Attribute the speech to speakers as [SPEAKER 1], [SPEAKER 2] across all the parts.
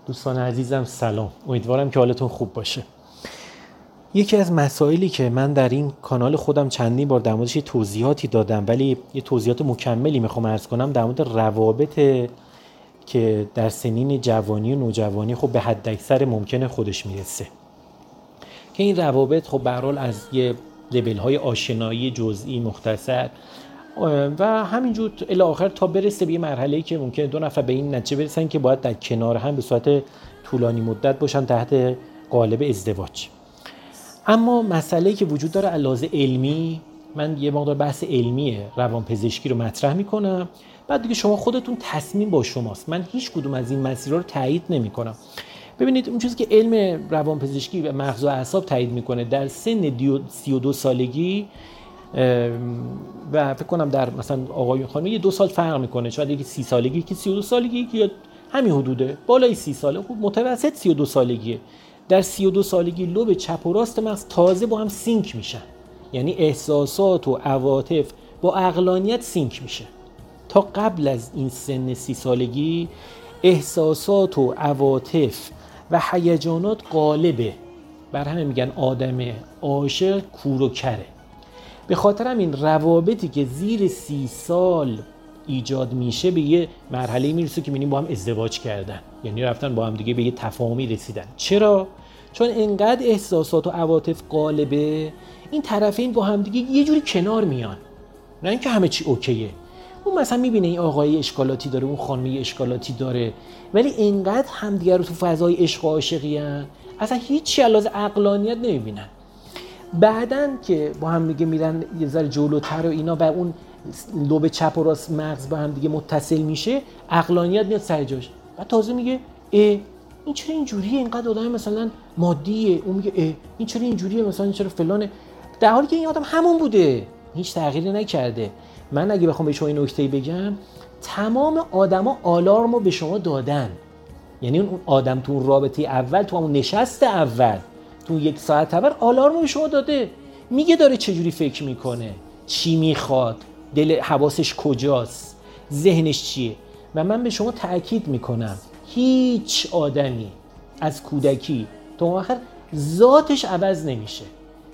[SPEAKER 1] دوستان عزیزم سلام، امیدوارم که حالتون خوب باشه. یکی از مسائلی که من در این کانال خودم چندین بار در موردش توضیحاتی دادم، ولی یه توضیحات مکملی میخوام عرض کنم در مورد روابط که در سنین جوانی و نوجوانی خب به حد اکثر ممکنه خودش میرسه، که این روابط خب به هر حال از یه لول‌های آشنایی جزئی مختصر و همینجور الی آخر تا برسه به یه مرحله‌ای که ممکنه دو نفر به این نتیجه برسن که باید در کنار هم به صورت طولانی مدت باشن تحت قالب ازدواج. اما مسئله‌ای که وجود داره علاوه علمی، من یه مقدار بحث علمی روانپزشکی رو مطرح میکنم، بعد دیگه شما خودتون تصمیم با شماست. من هیچ کدوم از این مسیرها رو تایید نمیکنم. ببینید اون چیزی که علم روانپزشکی و مغز و اعصاب تایید میکنه در سن 32 سالگی و فکر کنم در مثلا آقایون خانم یه 2 سال فرق میکنه، شاید یکی 30 سالگی که 32 سالگی که همین حدوده، بالای 30 ساله، خب متوسط 32 سالگیه. در 32 سالگی لوب چپ و راست مغز تازه با هم سینک میشن، یعنی احساسات و عواطف با عقلانیت سینک میشه. تا قبل از این سن 30 سالگی احساسات و عواطف و هیجانات غالبه، بر همین میگن آدم عاشق کور و کره. به خاطر همین روابطی که زیر 30 سال ایجاد میشه به یه مرحله میرسه که میبینیم با هم ازدواج کردن، یعنی رفتن با هم دیگه به یه تفاهمی رسیدن. چرا؟ چون انقدر احساسات و عواطف غالبه، این طرفین با هم دیگه یه جوری کنار میان، نه اینکه همه چی اوکیه. اون مثلا میبینه این آقای اشکالاتی داره، اون خانمی اشکالاتی داره، ولی انقدر همدیگه رو تو فضای عشق و عاشقی ان، اصلا هیچی علاوه عقلانیت نمیبینن. بعدن که با هم دیگه میرن یه ذره جلوتر و اینا و اون لوب چپ و راست مغز با هم دیگه متصل میشه، عقلانیت میاد سر جاش. بعد تازه میگه این چرا اینجوریه، اینقدر آدم مثلا مادیه، اون میگه این چرا اینجوریه، مثلا این چرا فلانه، در حالی که این آدم همون بوده، هیچ تغییری نکرده. من اگه بخوام به شما این نکته بگم، تمام آدما آلارمو به شما دادن، یعنی اون آدم تو اون رابطه اول، تو اون نشست اول، تو 1 ساعت اول آلارمو به شما داده، میگه داره چجوری فکر میکنه، چی میخواد، دل حواسش کجاست، ذهنش چیه. و من به شما تأکید میکنم هیچ آدمی از کودکی تا آخر ذاتش عوض نمیشه.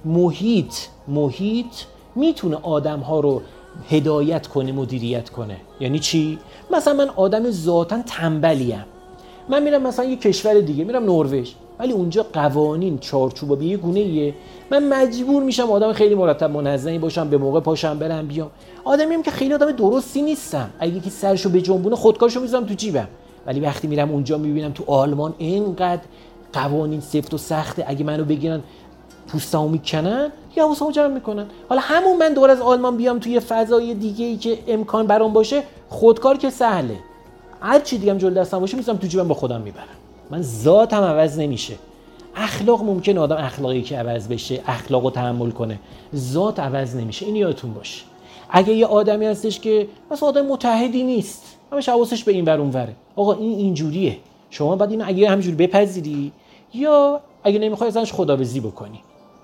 [SPEAKER 1] محیط میتونه آدم‌ها رو هدایت کنه، مدیریت کنه. یعنی چی؟ مثلا من آدم ذاتاً تنبلیم، من میرم مثلا یه کشور دیگه، میرم نروژ، ولی اونجا قوانین چارچوبا به یه گونه‌ایه، من مجبور میشم آدم خیلی مرتب منظمی باشم، به موقع پاشم برم بیام. آدمیم که خیلی آدم درستی نیستم، اگه کی سرشو بجنبونه خودکارشو میذارم تو جیبم. ولی وقتی میرم اونجا میبینم تو آلمان اینقدر قوانین سفت و سخته، اگه منو بگیرن پوستمو میکنن یا حواسمو جمع میکنن. حالا همون من دور از آلمان بیام توی فضای دیگه‌ای که امکان برام باشه، خودکار که سهله، هر چی دیگه هم جلوی دستم باشه میذارم تو جیبم، با خودم میبرم. من ذاتم عوض نمیشه. اخلاق ممکنه آدم اخلاقی که عوض بشه، اخلاقو تحمل کنه، ذات عوض نمیشه. این یادتون باشه. اگه یه آدمی هستش که مثلا آدم متحدی نیست، همش حواسش به این ور اون وره، آقا این اینجوریه، شما باید اینو اگه همینجوری بپذیری یا اگه نمیخوای ازش خداحافظی بکنی.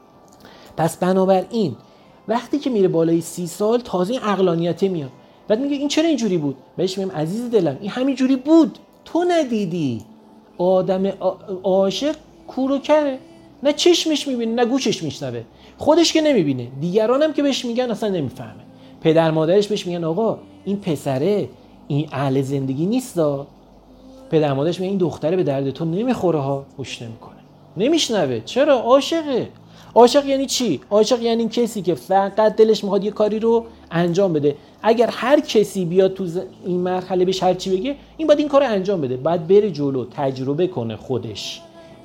[SPEAKER 1] پس بنابراین وقتی که میره بالای 30 سال تازه این عقلانیت میاد، بعد میگه این چرا اینجوری بود؟ بهش میگم عزیز دلم این همینجوری بود، تو ندیدی. آدم عاشق کور و کره، نه چشمش میبینه نه گوشش میشنوه، خودش که نمیبینه، دیگرانم که بهش میگن اصلا نمیفهمه. پدر مادرش بهش میگن آقا این پسره این اهل زندگی نیستا، پدر مادرش میگن این دختره به درد تو نمیخوره ها، گوش نمیکنه، نمیشنوه. چرا؟ عاشقه. عاشق یعنی چی؟ عاشق یعنی کسی که فقط دلش میخواد یه کاری رو انجام بده. اگر هر کسی بیاد تو این مرحله بهش هر چی بگه، این باید این کارو انجام بده، باید بره جلو، تجربه کنه، خودش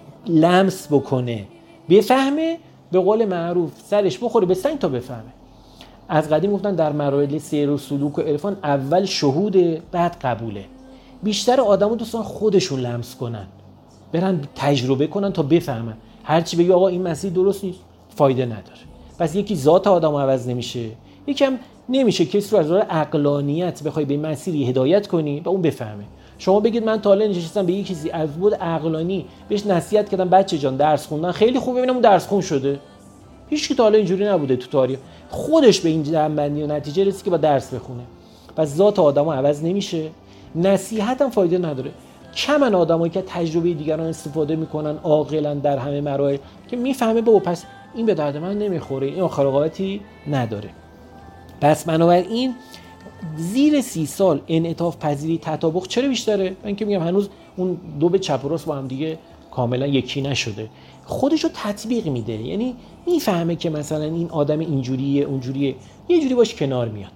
[SPEAKER 1] لمس بکنه، بفهمه، به قول معروف سرش بخوره به سنگ تا بفهمه. از قدیم گفتن در مراحل سیر و سلوک و عرفان اول شهوده، بعد قبوله. بیشتر آدمو دوستان خودشون لمس کنن، برن تجربه کنن تا بفهمن. هر چی بگی آقا این مسیر درست نیست، فایده نداره. پس یکی ذات آدمو عوض نمیشه، یکم نمیشه کسی رو از راه عقلانیت بخوای به مسیری هدایت کنی و اون بفهمه. شما بگید من تا حالا نشستم به یکی چیزی از بود عقلانی بهش نصیحت کردم، بچه جان درس خوندن خیلی خوب، ببینم اون درس خون شده. هیچ کی تا حالا اینجوری نبوده تو تاریخ، خودش به این جنبندی و نتیجه رسید که با درس بخونه. پس ذات آدمو عوض نمیشه، نصیحت هم فایده نداره. کمن آدمایی که تجربه دیگران استفاده میکنن عاقلا در همه مراحل که میفهمه بابا پس این به درد من نمیخوره، این خارقاتی نداره. پس بنابراین زیر 30 سال انعطاف پذیری تطابق چرا بیشتره؟ من که میگم هنوز اون دو به چپ و راست با هم دیگه کاملا یکی نشده، خودشو تطبیق میده، یعنی میفهمه که مثلا این آدم اینجوریه اونجوریه، یه جوری باش کنار میاد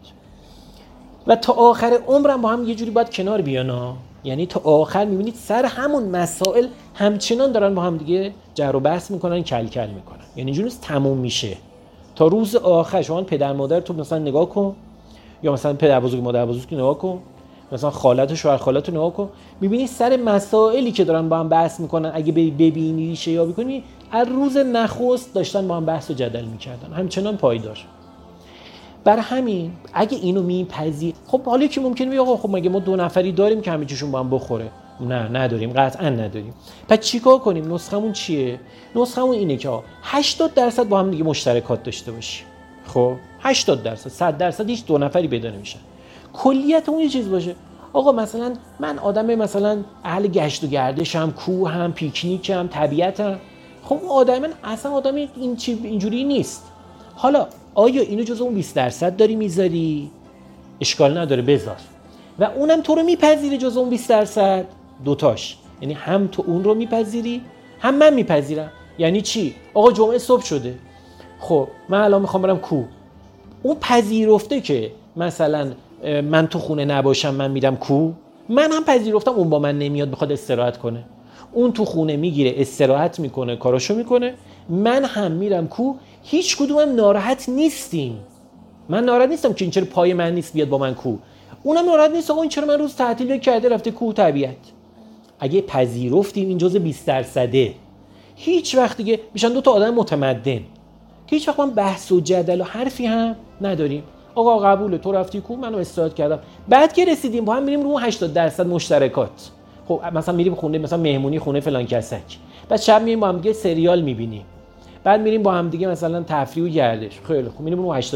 [SPEAKER 1] و تا آخر عمرم با هم یه جوری باید کنار بیانا. یعنی تا آخر میبینید سر همون مسائل همچنان دارن با هم دیگه جر و بحث میکنن، کل کل میکنن، یعنی اینجوری تموم میشه تا روز آخر. شما پدر مادر تو مثلا نگاه کن، یا مثلا پدر بزرگ مادر بزرگ نگاه کن، مثلا خالت و شوهر خالت رو نگاه کن، میبینی سر مسائلی که دارن با هم بحث میکنن اگه ببینی ریشه یا بکنی از روز نخست داشتن با هم بحث و جدل میکردن، همچنان پایدار. برای همین اگه اینو میپذیر، خب حالا که ممکنه بگه آقا خب مگه ما 2 نفری داریم که همه چیشون با هم بخوره؟ نه نداریم، قطعا نداریم. پس چیکار کنیم؟ نسخمون چیه؟ نسخمون اینه که 80% با هم دیگه مشترکات داشته باشیم. خب 80%، 100% هیچ 2 نفری پیدا نمیشن. کلیت اون یه چیز باشه، آقا مثلا من آدم مثلا اهل گشت و گردشم، کوهم، پیکنیکم، طبیعتم. خب اون آدم من اصلا آدم اینجوری نیست. حالا آیا اینو جزو اون 20% داری میذاری؟ اشکال نداره بذار. و اونم تو رو میپذیره جزو اون 20%؟ دوتاش، یعنی هم تو اون رو میپذیری هم من میپذیرم. یعنی چی؟ آقا جمعه صبح شده، خب من الان میخوام برم کوه، اون پذیرفته که مثلا من تو خونه نباشم من میرم کوه، من هم پذیرفتم اون با من نمیاد بخواد استراحت کنه، اون تو خونه میگیره استراحت میکنه کاراشو میکنه، من هم میرم کوه، هیچ کدومم ناراحت نیستیم. من ناراحت نیستم که این چرا پای من نیست بیاد با من کوه، اونم ناراحت نیست آقا این چرا من روز تعطیل کرده رفته کوه طبیعت. اگه پذیرفتیم این جزء 20%، هیچ وقت دیگه میشن 2 تا آدم متمدن که هیچ وقت من بحث و جدل و حرفی هم نداریم. آقا قبوله تو رفتی کوه، منم استراحت کردم، بعد که رسیدیم با هم میریم رو 80% مشترکات. خب مثلا میریم خونه، مثلا مهمونی خونه فلان کسک، بعد شب میریم با هم دیگه سریال میبینیم، بعد میریم با هم دیگه مثلا تفریح و گردش، خیلی خوب میریم رو 80%.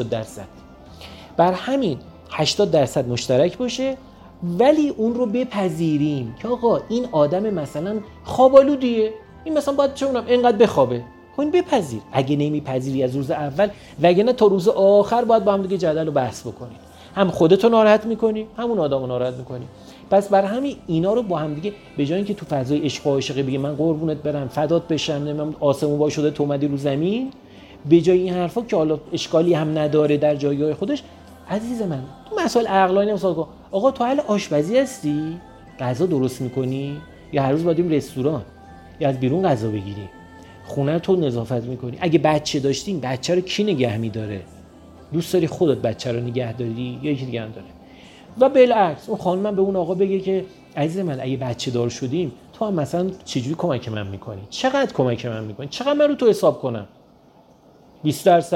[SPEAKER 1] بر همین 80% مشترک باشه، ولی اون رو بپذیریم که آقا این آدم مثلا خوابالودیه، این مثلا باید چه اونم اینقدر بخوابه، خب این بپذیر. اگه نمیپذیری از روز اول، وگرنه تا روز آخر باید با هم دیگه جدل و بحث بکنید، هم خودتو ناراحت میکنی همون آدمو ناراحت میکنی. پس برای همین اینا رو با هم دیگه به جای اینکه تو فضای عشق و عاشقی بگی من قربونت برم فدات بشم، من آسمون وا شده تو اومدی رو زمین، به جای این حرفا که حالا اشکالی هم نداره در جایگاه خودش، عزیز من تو مسائل عقلانی مثلا کن، آقا تو اهل آشپزی هستی؟ غذا درست میکنی یا هر روز باید بریم رستوران یا از بیرون غذا بگیری؟ خونه تو نظافت میکنی؟ اگه بچه داشتین بچه رو کی نگه میداره؟ دوست داری خودت بچه رو نگه داری یا یکی دیگه هم داره؟ و بالعکس اون خانم به اون آقا بگه که عزیز من اگه بچه دار شدیم تو هم مثلا چجوری کمک من میکنی؟ چقدر کمک من میکنی؟ چقدر من رو تو حساب کنم؟ 20%، 30%، 70%، 90%،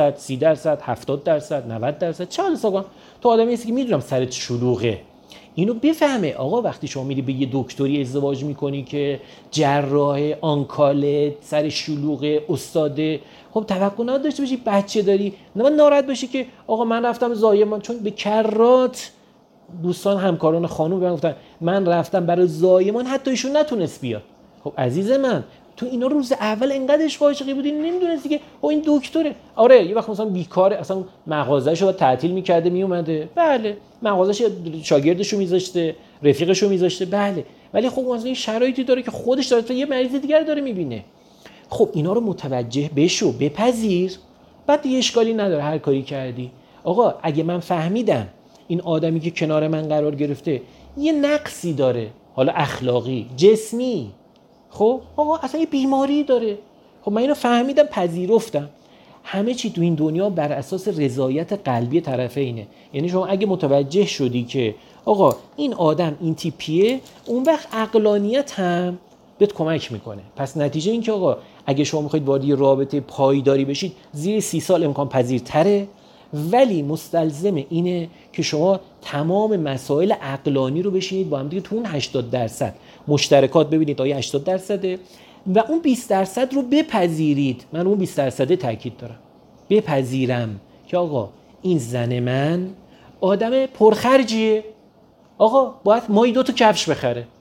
[SPEAKER 1] چقدر حساب کنم؟ تو آدمی هستی که میدونم سرت شلوغه، اینو بفهمه. آقا وقتی شما میری به یه دکتری ازدواج میکنی که جراح، آنکالت، سر شلوغه، استاده، خب توقع نداشته باشی بچه داری نه من ناراحت باشی که آقا من رفتم زایمان، چون به کرات دوستان همکاران خانم به من گفتن من رفتم برای زایمان حتی ایشون نتونست بیاد. خب عزیز من تو اینا روز اول انقدر عشق و عاشقی بودی نمیدونستی که این دکتره. آره یه وقت مثلا بیکاره، اصلا مغازه‌شو تعطیل می‌کرده میومده، بله مغازه‌ش شاگردشو میذاشته، رفیقشو میذاشته، بله، ولی خب مثلا این شرایطی داره که خودش داره یه مریض دیگر داره میبینه. خب اینا رو متوجه بشو، بپذیر، بعد دیگه اشکالی نداره هر کاری کردی. آقا اگه من فهمیدم این آدمی که کنار من قرار گرفته یه نقصی داره، حالا اخلاقی، جسمی، خب آقا اصلا یه بیماری داره، خب من اینو فهمیدم پذیرفتم. همه چی تو این دنیا بر اساس رضایت قلبی طرفینه. یعنی شما اگه متوجه شدی که آقا این آدم این تیپیه، اون وقت عقلانیت هم بهت کمک میکنه. پس نتیجه این که آقا اگه شما میخواید وارد یه رابطه پایداری بشید زیر 30 سال امکان پذیرتره، ولی مستلزم اینه که شما تمام مسائل عقلانی رو بشینید با هم دیگه تو اون 80% مشترکات ببینید آیا 80% و اون 20% رو بپذیرید. من اون 20% تاکید دارم، بپذیرم که آقا این زن من آدم پرخرجیه، آقا باید مایی 2 تا کفش بخره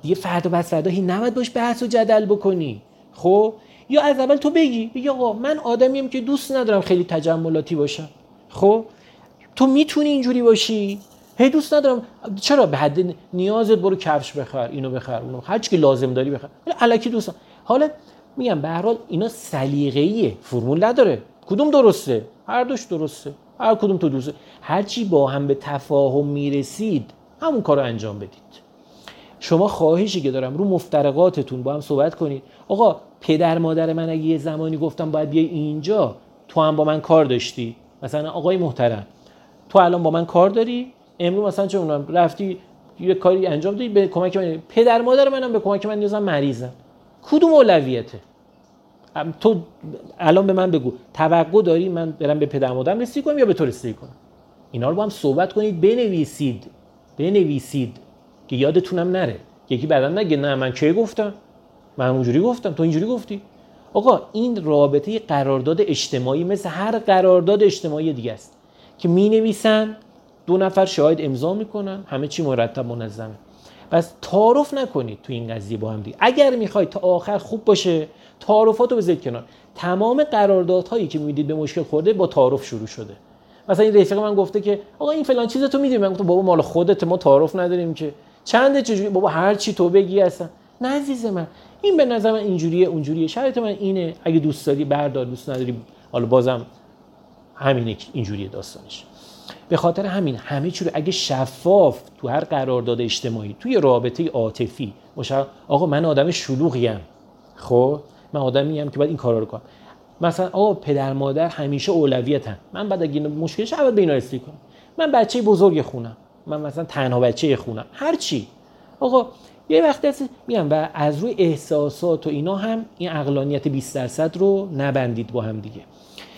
[SPEAKER 1] دیگه فردا بعد فردا نباید باش بحث و جدل بکنی. خب یا از اول تو بگی آقا من آدمیم که دوست ندارم خیلی تجملاتی باشم. خب تو میتونی اینجوری باشی، دوست ندارم، چرا به حد نیازت برو کفش بخر، اینو بخر، اونو، هر چی که لازم داری بخر، الکی دوست. حالا میگم به هر حال اینا سلیقه‌ایه، فرمول نداره کدوم درسته، هر دوش درسته، هر کدوم تو دوسته، هر چی با هم به تفاهم میرسید همون کارو انجام بدید. شما خواهشی که دارم رو مفترقاتتون با هم صحبت کنید. آقا پدر مادر من اگه یه زمانی گفتم باید بیای اینجا، تو هم با من کار داشتی، مثلا آقای محترم تو الان با من کار داری، امروز مثلا چه می‌دونم رفتی یه کاری انجام دادی به کمک من، پدر مادر منم به کمک من نیازم، مریضم، کدوم اولویته؟ تو الان به من بگو توقع داری من برم به پدر مادرم رسیدگی کنم یا به تو رسیدگی کنم؟ اینا رو با هم صحبت کنید، بنویسید که یادتونم نره، یکی بعداً نگه نه من کی گفتم، من اونجوری گفتم تو اینجوری گفتی. آقا این رابطه قرارداد اجتماعی مثل هر قرارداد اجتماعی دیگه است که می‌نویسن، 2 نفر شاهد امضا میکنن، همه چی مرتب منظمه. پس تعارف نکنید تو این قضیه با هم دیگه. اگر میخواید تا آخر خوب باشه تعارفاتو بذارید کنار. تمام قراردادهایی که می‌بینید به مشکل خورده با تعارف شروع شده. مثلا این رفیق من گفته که آقا این فلان چیزتو میدونی، من گفتم بابا مال خودت، ما تعارف نداریم که، چنده چجوری، بابا هر چی تو بگی هستن. نه عزیز من، این به نظر من اینجوریه اونجوریه، شرایط من اینه، اگه دوست داری بردار، دوست نداری حالا بازم همینه، اینجوریه داستانش. به خاطر همین همه چی رو اگه شفاف تو هر قرارداد اجتماعی، توی رابطه عاطفی باشه، آقا من آدم شلوغیم، خب من آدمیم که باید این کارا رو کنم، مثلا آقا پدر مادر همیشه اولویتن، من بعد اگه مشکلش اول به اینا رسیدگی کنم، من بچه بزرگ خونم، من مثلا تنها بچه خونم، هر چی. آقا یه وقتی هست میگم و از روی احساسات و اینا هم این عقلانیت 20% رو نبندید با هم دیگه.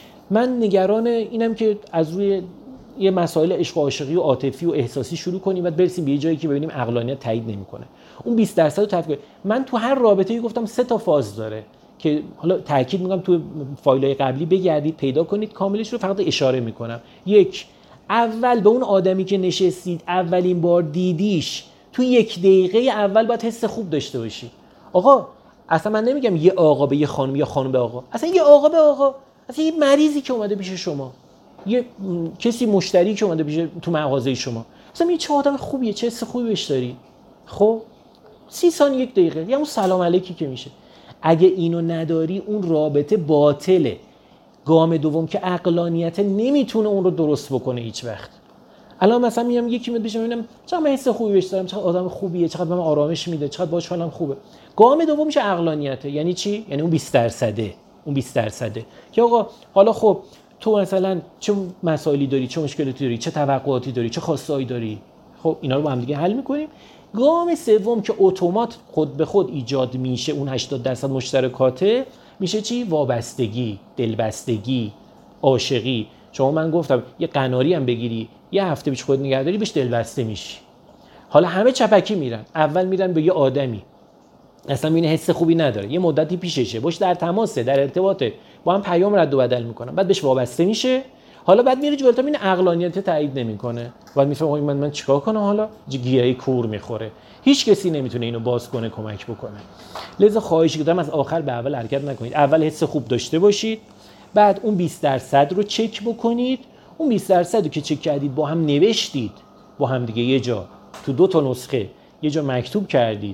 [SPEAKER 1] من نگران اینم که از روی یه مسائل عشق و عاشقی و عاطفی و احساسی شروع کنیم و برسیم به یه جایی که ببینیم عقلانیت تایید نمیکنه. اون 20% رو تفکیک. من تو هر رابطه‌ای گفتم 3 تا فاز داره که حالا تاکید میکنم تو فایل‌های قبلی بگردید پیدا کنید، کاملش رو فقط اشاره میکنم. 1، اول به اون آدمی که نشستید اولین بار دیدیش، تو 1 دقیقه اول باید حس خوب داشته باشی. آقا اصلا من نمیگم یه آقا به یه خانم یا خانم به آقا، اصلا یه آقا به آقا، اصلا یه مریضی که اومده پیش شما، یه کسی مشتری که اومده پیش تو مغازه شما، اصلا چه آدم خوبیه، چه حس خوبی بهش داری. خب 30 ثانیه 1 دقیقه یا اون سلام علیکی که میشه. اگه اینو نداری اون رابطه باطله. گام دوم که عقلانیت نمیتونه اون رو درست بکنه هیچ وقت. الان مثلا میام یکی میاد بشه ببینم چقدر من حس خوبی بهش دارم، چقدر آدم خوبیه، چقدر من آرامش میده، چقدر باهاش حالم خوبه. گام دوم میشه عقلانیته. یعنی چی؟ یعنی اون 20%. اون 20% که آقا حالا خب تو مثلا چه مسائلی داری، چه مشکلاتی داری، چه توقعاتی داری، چه خواسته‌ای داری، خب اینا رو با هم دیگه حل می‌کنیم. گام سوم که اتومات خود به خود ایجاد میشه، اون 80% مشترکاته، میشه چی؟ وابستگی، دلبستگی، عاشقی. شما من گفتم یه قناری هم بگیری یه هفته پیش خود نگهداری بهش دلبسته میشی. حالا همه چپکی میرن، اول میرن به یه آدمی اصلا این حس خوبی نداره، یه مدتی پیششه، باش در تماسه، در ارتباطه، با هم پیام رد و بدل میکنن، بعد بهش وابسته میشه. حالا بعد میره جلوتر این عقلانیت تایید نمیکنه، بعد میفهمه من چیکار کنم، حالا گیری کور میخوره، هیچ کسی نمیتونه اینو باز کنه، کمک بکنه. لذا خواهش می‌کنم از آخر به اول حرکت نکنید، اول حس خوب داشته باشید، بعد اون 20% رو چک بکنید. اون 20% رو که چک کردید با هم نوشتید، با هم دیگه یه جا تو 2 تا نسخه یه جا مکتوب کردید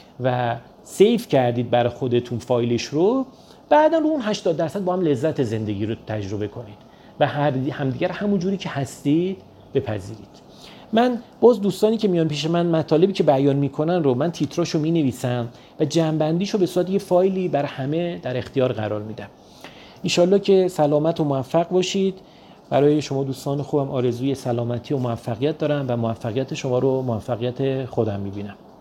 [SPEAKER 1] و سیف کردید برای خودتون فایلش رو، بعدا رو اون 80% با هم لذت زندگی رو تجربه کنید و همدیگر همون جوری که هستید بپذیرید. من باز دوستانی که میان پیش من مطالبی که بیان میکنن رو من تیتراشو مینویسم و جمع‌بندیشو به صورت یه فایلی برای همه در اختیار قرار میدم. انشالله که سلامت و موفق باشید. برای شما دوستان خوبم آرزوی سلامتی و موفقیت دارم و موفقیت شما رو موفقیت خودم میبینم.